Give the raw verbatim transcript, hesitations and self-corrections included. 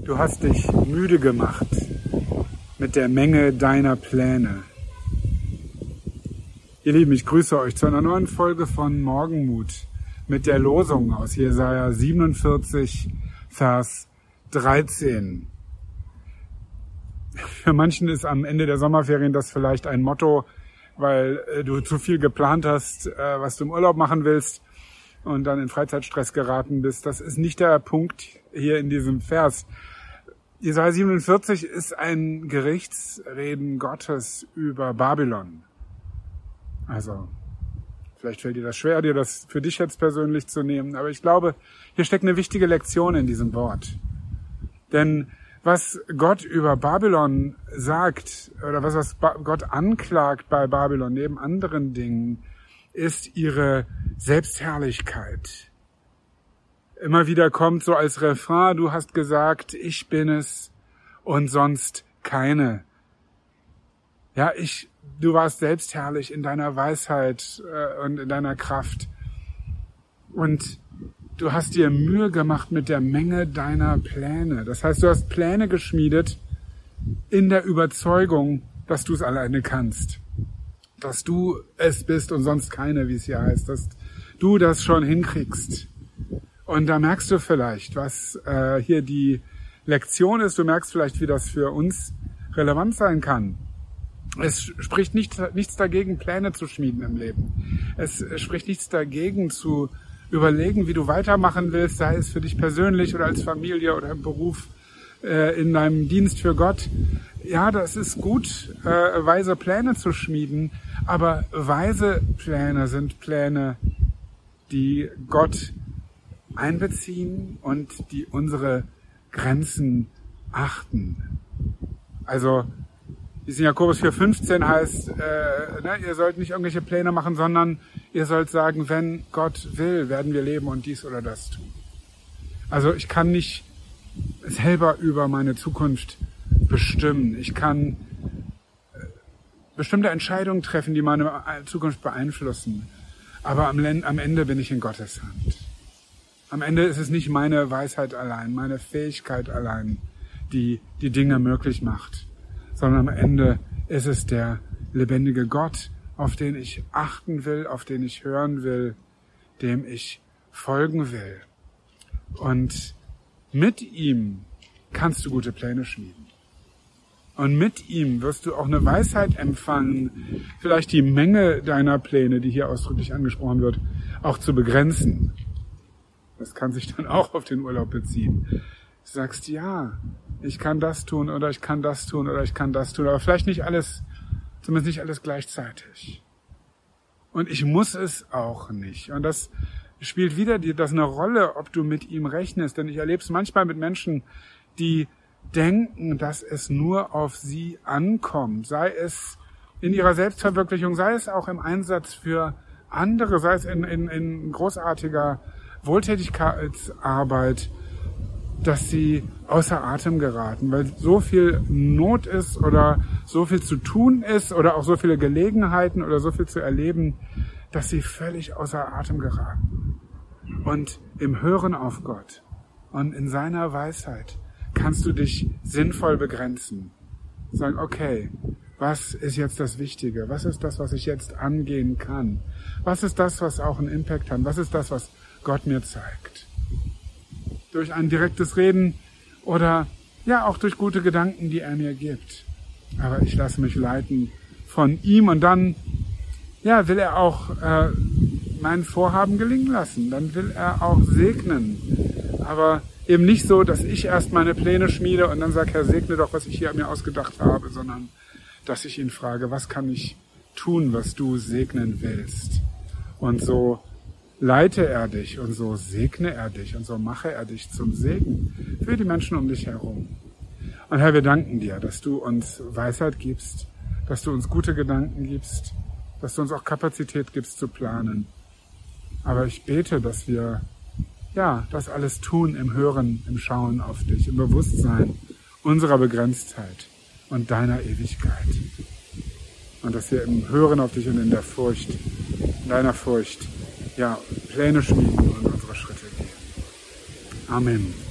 Du hast dich müde gemacht mit der Menge deiner Pläne. Ihr Lieben, ich grüße euch zu einer neuen Folge von Morgenmut mit der Losung aus Jesaja siebenundvierzig, Vers dreizehn. Für manchen ist am Ende der Sommerferien das vielleicht ein Motto, weil äh, du zu viel geplant hast, äh, was du im Urlaub machen willst und dann in Freizeitstress geraten bist. Das ist nicht der Punkt hier in diesem Vers. Jesaja siebenundvierzig ist ein Gerichtsreden Gottes über Babylon. Also, vielleicht fällt dir das schwer, dir das für dich jetzt persönlich zu nehmen, aber ich glaube, hier steckt eine wichtige Lektion in diesem Wort. Denn was Gott über Babylon sagt, oder was, was Gott anklagt bei Babylon, neben anderen Dingen, ist ihre Selbstherrlichkeit. Immer wieder kommt so als Refrain, du hast gesagt, ich bin es und sonst keine. Ja, ich, du warst selbstherrlich in deiner Weisheit äh, und in deiner Kraft. Und du hast dir Mühe gemacht mit der Menge deiner Pläne. Das heißt, du hast Pläne geschmiedet in der Überzeugung, dass du es alleine kannst. Dass du es bist und sonst keine, wie es hier heißt. Dass du das schon hinkriegst. Und da merkst du vielleicht, was äh, hier die Lektion ist. Du merkst vielleicht, wie das für uns relevant sein kann. Es spricht nicht, nichts dagegen, Pläne zu schmieden im Leben. Es spricht nichts dagegen, zu überlegen, wie du weitermachen willst, sei es für dich persönlich oder als Familie oder im Beruf, äh, in deinem Dienst für Gott. Ja, das ist gut, äh, weise Pläne zu schmieden, aber weise Pläne sind Pläne, die Gott einbeziehen und die unsere Grenzen achten. Also, wie es in Jakobus vier fünfzehn heißt, äh, ne, ihr sollt nicht irgendwelche Pläne machen, sondern ihr sollt sagen, wenn Gott will, werden wir leben und dies oder das tun. Also ich kann nicht selber über meine Zukunft bestimmen. Ich kann äh, bestimmte Entscheidungen treffen, die meine Zukunft beeinflussen. Aber am, am Ende bin ich in Gottes Hand. Am Ende ist es nicht meine Weisheit allein, meine Fähigkeit allein, die die Dinge möglich macht, sondern am Ende ist es der lebendige Gott, auf den ich achten will, auf den ich hören will, dem ich folgen will. Und mit ihm kannst du gute Pläne schmieden. Und mit ihm wirst du auch eine Weisheit empfangen, vielleicht die Menge deiner Pläne, die hier ausdrücklich angesprochen wird, auch zu begrenzen. Das kann sich dann auch auf den Urlaub beziehen. Du sagst, ja, ich kann das tun oder ich kann das tun oder ich kann das tun, aber vielleicht nicht alles, zumindest nicht alles gleichzeitig. Und ich muss es auch nicht. Und das spielt wieder die, das eine Rolle, ob du mit ihm rechnest. Denn ich erlebe es manchmal mit Menschen, die denken, dass es nur auf sie ankommt. Sei es in ihrer Selbstverwirklichung, sei es auch im Einsatz für andere, sei es in, in, in großartiger Wohltätigkeitsarbeit, dass sie außer Atem geraten, weil so viel Not ist oder so viel zu tun ist oder auch so viele Gelegenheiten oder so viel zu erleben, dass sie völlig außer Atem geraten. Und im Hören auf Gott und in seiner Weisheit kannst du dich sinnvoll begrenzen. Sagen, okay, was ist jetzt das Wichtige? Was ist das, was ich jetzt angehen kann? Was ist das, was auch einen Impact hat? Was ist das, was Gott mir zeigt? Durch ein direktes Reden oder ja auch durch gute Gedanken, die er mir gibt. Aber ich lasse mich leiten von ihm und dann ja will er auch äh, mein Vorhaben gelingen lassen. Dann will er auch segnen. Aber eben nicht so, dass ich erst meine Pläne schmiede und dann sage, Herr, segne doch, was ich hier mir ausgedacht habe, sondern dass ich ihn frage, was kann ich tun, was du segnen willst? Und so leite er dich und so segne er dich und so mache er dich zum Segen für die Menschen um dich herum. Und Herr, wir danken dir, dass du uns Weisheit gibst, dass du uns gute Gedanken gibst, dass du uns auch Kapazität gibst zu planen. Aber ich bete, dass wir ja das alles tun im Hören, im Schauen auf dich, im Bewusstsein unserer Begrenztheit und deiner Ewigkeit. Und dass wir im Hören auf dich und in der Furcht, in deiner Furcht, ja, Pläne schmieden und unsere Schritte gehen. Amen.